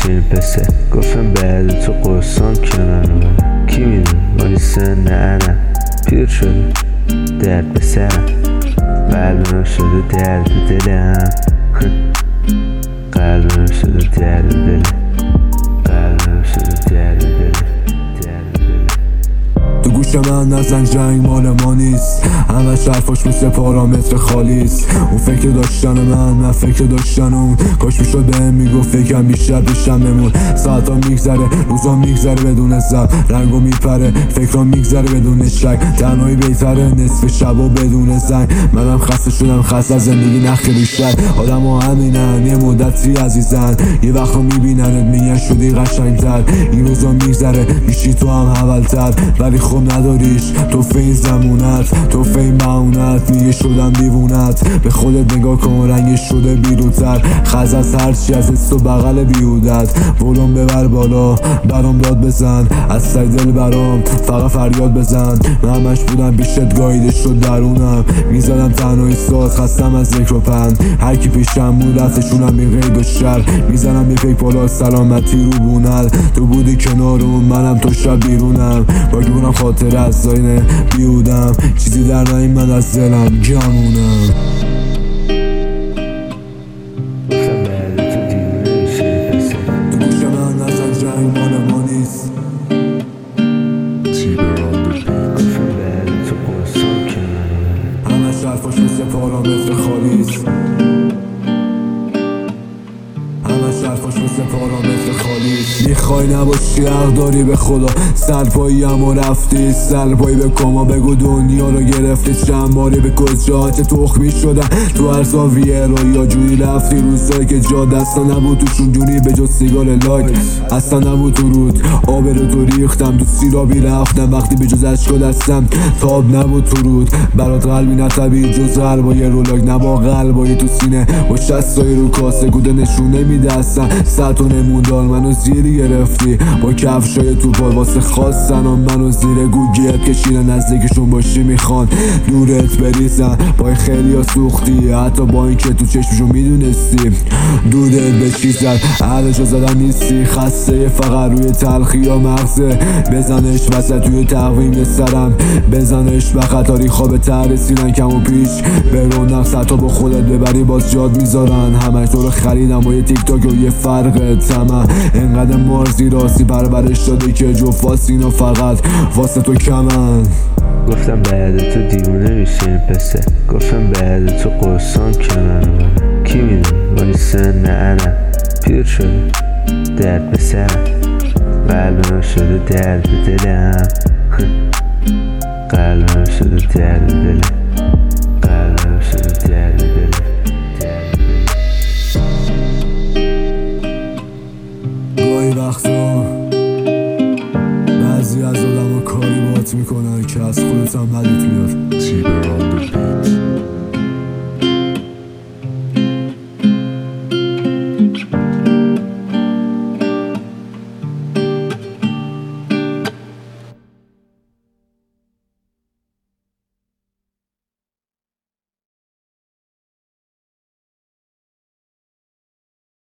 نمیشین پسه. گفتم بعد تو قرصام کنار من، کی میدون ولی سن انا پیر شده درد به سرم، قلبم شده درد دلم قلبم شده درد دلم، قلبم شده درد دلم. تو گوش من نزن جنگ مال ما نیست، همش حرفاش مثل پارامتر خالیست. اون فکر داشتن من فکر داشتن اون، کاش میشد بهم میگفت فکرم بیشتر پیشم بمون. ساعتا میگذره روزا میگذره بدون زب، رنگو میپره فکرام میگذره بدون شک. تنهایی بهتره نصف شبا بدون زنگ، منم خسته شدم خسته از زندگی نخی بیشتر. آدم ها همینن یه مدتی عزیزن، یه وقت رو میبیننت میگن شدی قشنگتر. این روزا میگذره میشی تو هم اولتر، ولی خب نداریش تو فین زمونت تو فین معونت. میگه شدم دیوونت، به خودت نگاه کن رنگش شده بیروتر. خز از هرچی از حس و بغل بیهودت، ولوم ببر بالا برام داد بزن، از سر دل برام فقط فریاد بزن. من همش بودم پیشت گاییده شد درونم، میزدم تنهایی ساز خستم از ذکر و پند. هرکی پیشم بود رفتشونم بی قید و شر، میزنم یه فکر بالا سلامتی رو بونل. تو بودی کنارم منم تو شب بیرونم، باگی بونم خاطر از زاین بیودم. چیزی در نیم من از دلم گمونم. گفتم بعد تو دیوونه میشین پسه. تو گوش من نزن جنگ مال ما نیست. گفتم بعد تو قرصام کنار من، همش حرفاش مثل پارامتر خالیست، همش حرفاش مثل پارامتر خالیست. میخوای نباشی حق داری به خدا، سرپایی اما رفتی سرپایی به کما. بگو دنیا رو گرفتی چند باری به کجا، چه تخمی شدن تو هر زاویه رو. یا جوری رفتی روزایی که جا دستا نبود توشون جوری به جز سیگار لایک اصلا نبود تو رود. آب رو تو ریختم تو سیرابی رفتم، وقتی به جز عشق دستم تاب نبود تو رود. برات قلبی نتبید جز قلبای رولاک، نبا قلبای تو سینه با شستایی رو کاسه. گوده نشونه میده اصلا سطح نموندار، منو زیری گرفتی با کفشای تو پا واسه خواستن و منو زیر گوگیت کشیدن. نزدیکشون باشی میخوان دورت بریزن، با خیلی ها سوختی حتی با این که تو چشمشون میدونستی دودت به چی زد. اهل جا زدن نیستی خسته فقط روی تلخی یا مغزه. بزنش وسط توی تقویم سرم، بزنش به خطاری خواب ترسیدن کم و پیش به رونق. سطح با خودت ببری باز جاد میذارن، همش تو رو خریدم با یه تیک تاک و یه فرق تمه. انقدر مارزی راستی پرورش داده که جفاست اینا فقط واسه تو کمن. گفتم بعد تو دیوونه میشین پسه. گفتم بعد تو قرصام کنار من، کی میدون ولی سن انا پیر شده درد به سرم، قلبم شده درد دلم قلبم شده درد دلم، قلبم شده درد دلم. گاهی وقتا بعضی از آدم ها کاری باهات میکنن که از خودت هم بدت میاد.